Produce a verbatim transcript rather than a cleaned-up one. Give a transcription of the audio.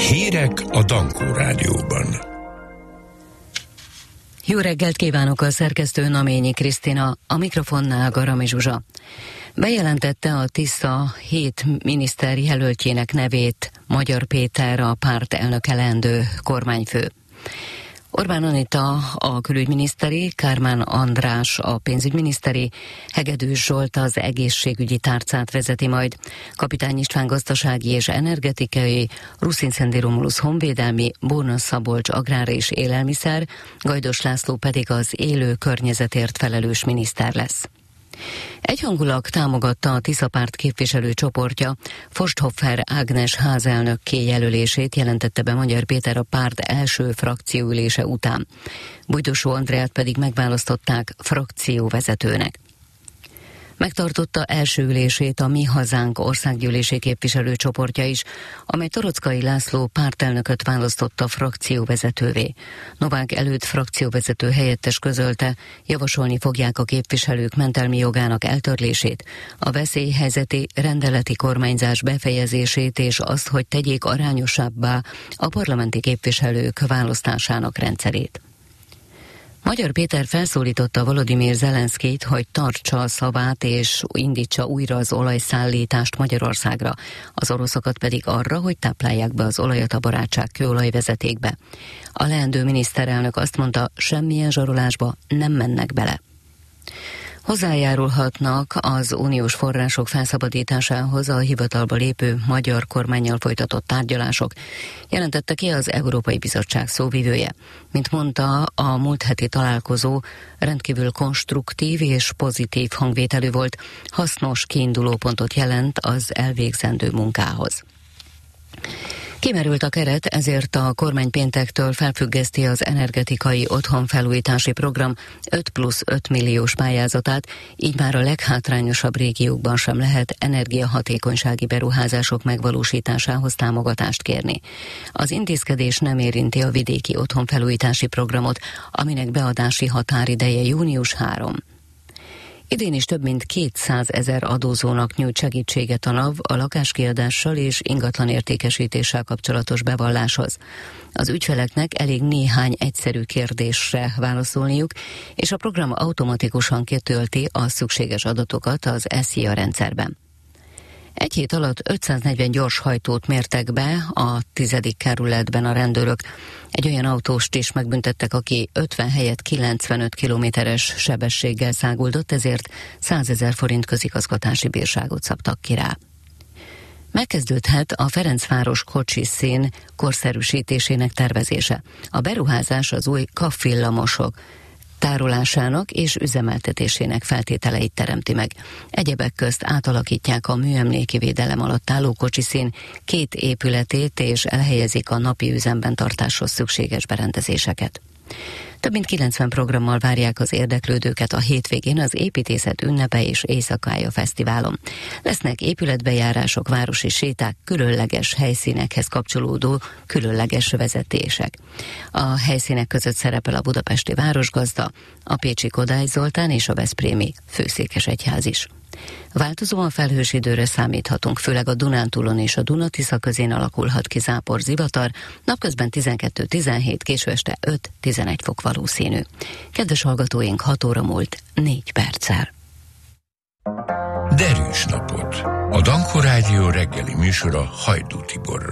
Hírek a Dankó Rádióban. Jó reggelt kívánok, a szerkesztő Naményi Krisztina, a mikrofonnál Garami Zsuzsa. Bejelentette a Tisza hét miniszter jelöltjének nevét Magyar Péter, a párt elnöke leendő kormányfő. Orbán Anita a külügyminiszteri, Kármán András a pénzügyminiszteri, Hegedűs Zsolt az egészségügyi tárcát vezeti majd, Kapitány István gazdasági és energetikai, Ruszin Szendi Romulusz honvédelmi, Borna Szabolcs agrár és élelmiszer, Gajdos László pedig az élő környezetért felelős miniszter lesz. Egyhangulag támogatta a Tisza párt képviselő csoportja Forsthoffer Ágnes házelnök kijelölését, jelentette be Magyar Péter a párt első frakcióülése után. Bujdosó Andreát pedig megválasztották frakcióvezetőnek. Megtartotta első ülését a Mi Hazánk országgyűlési képviselőcsoportja is, amely Torockai László pártelnököt választotta frakcióvezetővé. Novák előtt frakcióvezető helyettes közölte, javasolni fogják a képviselők mentelmi jogának eltörlését, a veszélyhelyzeti rendeleti kormányzás befejezését és azt, hogy tegyék arányosabbá a parlamenti képviselők választásának rendszerét. Magyar Péter felszólította Volodymyr Zelenszkijt, hogy tartsa a szavát és indítsa újra az olajszállítást Magyarországra, az oroszokat pedig arra, hogy táplálják be az olajat a barátság kőolajvezetékbe. A leendő miniszterelnök azt mondta, semmilyen zsarolásba nem mennek bele. Hozzájárulhatnak az uniós források felszabadításához a hivatalba lépő magyar kormánnyal folytatott tárgyalások, jelentette ki az Európai Bizottság szóvivője. Mint mondta, a múlt heti találkozó rendkívül konstruktív és pozitív hangvételű volt, hasznos kiindulópontot jelent az elvégzendő munkához. Kimerült a keret, ezért a kormány péntektől felfüggeszti az energetikai otthonfelújítási program öt plusz öt milliós pályázatát, így már a leghátrányosabb régiókban sem lehet energiahatékonysági beruházások megvalósításához támogatást kérni. Az intézkedés nem érinti a vidéki otthonfelújítási programot, aminek beadási határideje június harmadika. Idén is több mint kétszázezer adózónak nyújt segítséget a NAV a lakáskiadással és ingatlan értékesítéssel kapcsolatos bevalláshoz. Az ügyfeleknek elég néhány egyszerű kérdésre válaszolniuk, és a program automatikusan kitölti a szükséges adatokat az es i á rendszerben. Egy hét alatt ötszáznegyven gyorshajtót mértek be a tizedik kerületben a rendőrök. Egy olyan autóst is megbüntettek, aki ötven helyett kilencvenöt kilométeres sebességgel száguldott, ezért százezer forint közigazgatási bírságot szabtak ki rá. Megkezdődhet a Ferencváros kocsiszín korszerűsítésének tervezése. A beruházás az új kaffillamosok tárolásának és üzemeltetésének feltételeit teremti meg. Egyebek közt átalakítják a műemléki védelem alatt álló kocsiszín két épületét és elhelyezik a napi üzemben tartáshoz szükséges berendezéseket. Több mint kilencven programmal várják az érdeklődőket a hétvégén az Építészet ünnepe és éjszakája fesztiválon. Lesznek épületbejárások, városi séták, különleges helyszínekhez kapcsolódó különleges vezetések. A helyszínek között szerepel a budapesti Városgazda, a pécsi Kodály Zoltán és a veszprémi Főszékesegyház is. Változóan felhős időre számíthatunk, főleg a Dunántúlon és a Duna-Tisza közén alakulhat ki zápor, zivatar, napközben tizenkettő tizenhét, késő este öt tizenegy fok valószínű. Kedves hallgatóink, hat óra múlt négy perccel. Derűs napot! A Dankó Rádió reggeli műsora Hajdú Tiborral.